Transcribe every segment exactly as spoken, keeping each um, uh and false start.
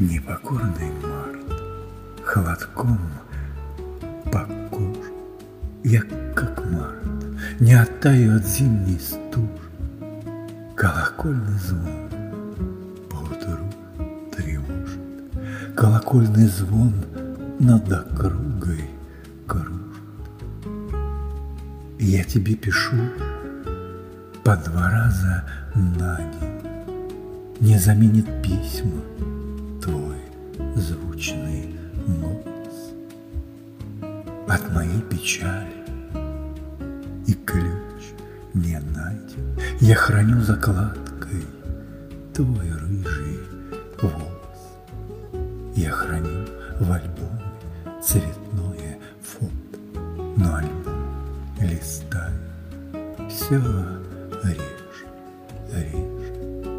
Непокорный март холодком по коже. Я, как март, не оттаю от зимней стужи. Колокольный звон поутру тревожит. Колокольный звон над округой кружит. И я тебе пишу по два раза на день. Не заменит письма твой звучный голос. От моей печали и ключ не найден. Я храню закладкой твой рыжий волос. Я храню в альбоме цветное фото, но альбом листаю, все реже, реже.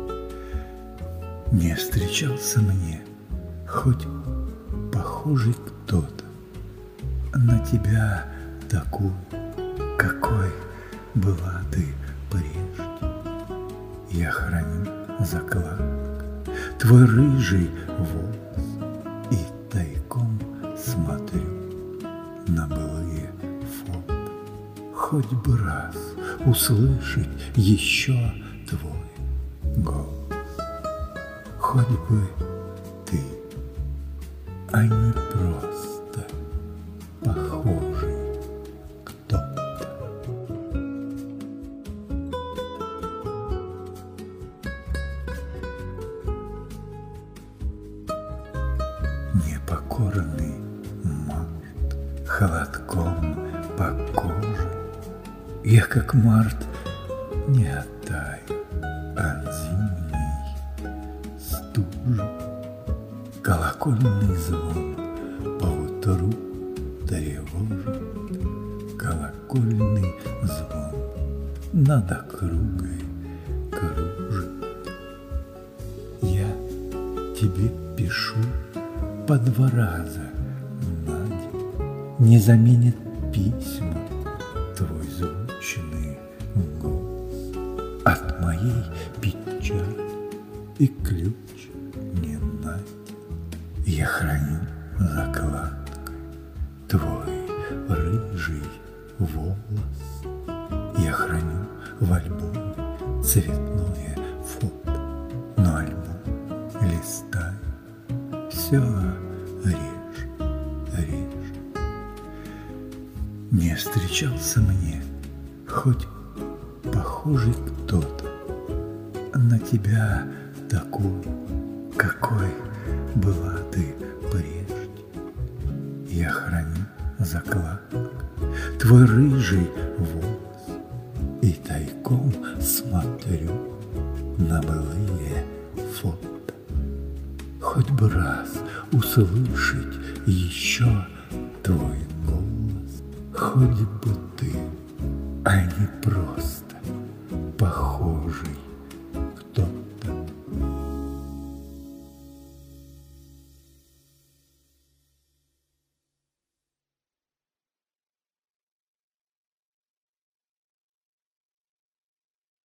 Не встречался мне хоть похожий кто-то на тебя такую, какой была ты прежде. Я храню закладкой твой рыжий волос и тайком смотрю на былые фото. Хоть бы раз услышать еще твой голос. Хоть бы ты, а не просто похожий кто-то. Непокорный март холодком по коже. Я, как март, не оттаю от зимней стужи. Колокольный звон поутру тревожит. Колокольный звон над округой кружит. Я тебе пишу по два раза на день. Не заменит письма твой звучный голос. От моей печали и ключ не найден. Я храню закладкой твой рыжий волос. Я храню в альбоме цветное фото, но альбом листаю, все реже, реже. Не встречался мне хоть похожий кто-то на тебя такой, какой была ты прежде. Я храню закладкой твой рыжий волос и тайком смотрю на былые фото. Хоть бы раз услышать еще твой голос. Хоть бы ты, а не просто похожий